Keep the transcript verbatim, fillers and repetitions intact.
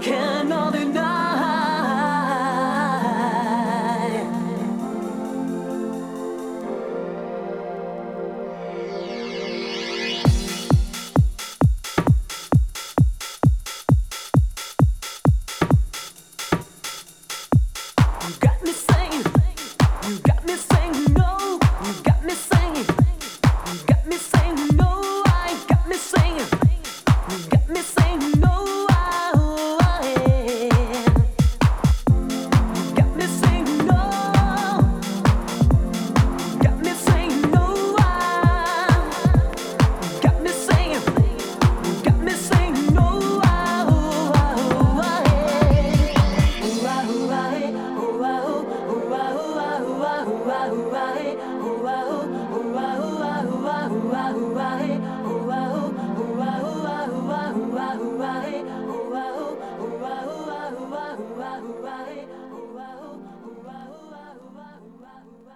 cannot deny. You got me saying, you got me saying no, you got me saying, you got me saying no, I got me saying, you got me saying no, I, I, you got me saying no, you got me saying no, I, you got me saying, you got me saying no, I, I, I, I,